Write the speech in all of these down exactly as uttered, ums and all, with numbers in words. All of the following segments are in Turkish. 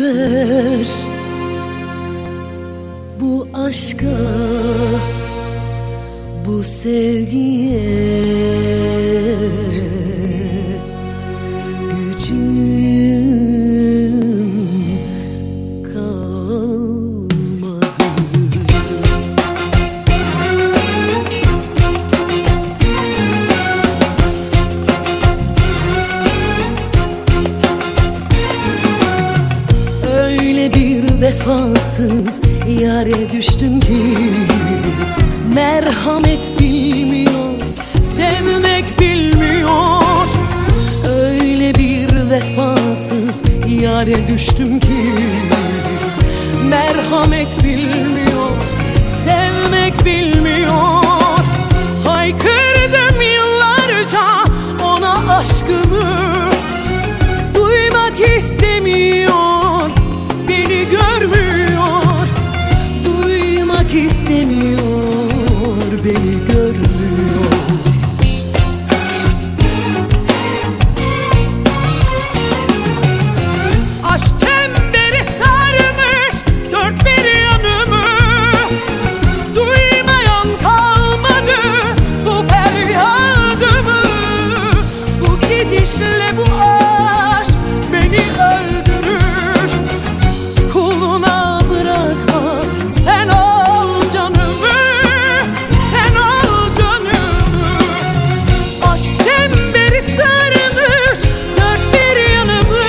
ver bu aşka, bu sevgiye gücüm kalmadı. Öyle bir vefasız yâre düştüm ki merhamet bilmiyor, sevmek bilmiyor. Öyle bir vefasız yâre düştüm ki merhamet bilmiyor, sevmek bilmiyor. Haykırdım yıllarca ona aşkımı, duymak istemiyor, beni görmüyor. Duymak istemiyor, beni görmüyor. Aşk çemberi sarmış dört bir yanımı, duymayan kalmadı bu feryadımı. Bu gidişle bu aşk beni öldürür. Kuluna bırakma, sen al canımı, sen al canımı. Aşk çemberi sarmış dört bir yanımı,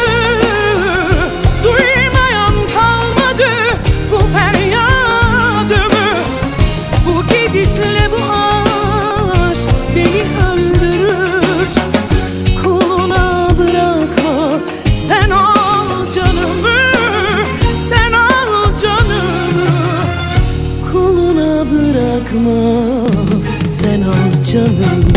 duymayan kalmadı bu feryadımı. Bu gidişle bu aşk beni öldürür. Kuluna bırakma, sen al canımı, sen al canımı. Kuluna bırakma, sen al canımı.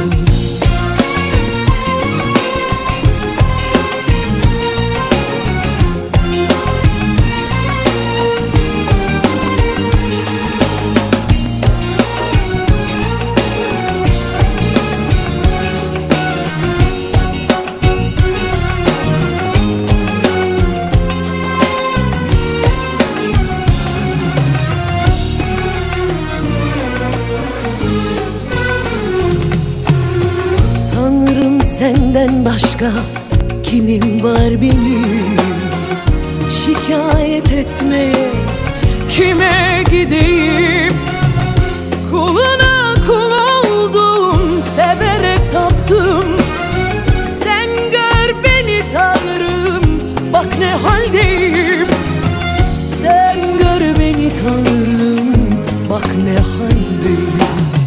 Tanrım, senden başka kimim var benim? Şikayet etmeye kime gideyim? Kuluna kul oldum, severek taptım. Sen gör beni Tanrım, bak ne haldeyim. Sen gör beni Tanrım, bak ne haldeyim.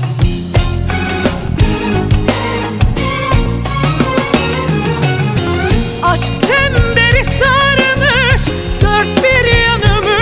Aşk çemberi sarmış dört bir yanımı,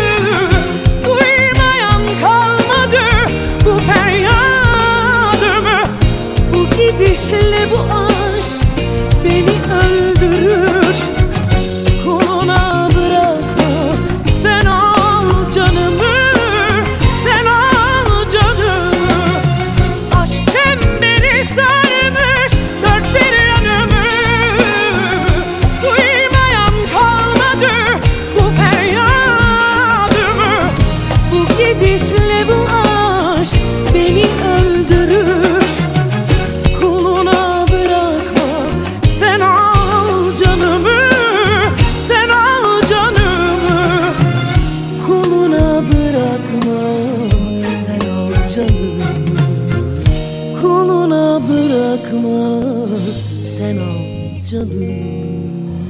duymayan kalmadı bu feryadımı. Bu gidişle bu aşk beni öldürür. Kuluna bırakma, sen al canımı, sen al canımı. Aşk çemberi sarmış dört bir yanımı, duymayan kalmadı bu feryadımı. Bu gidişle bu aşk beni öldürür. Kuluna bırakma, sen al canımı, sen al canımı. Kuluna bırakma, sen al canımı. Kuluna bırakma, sen al canımı.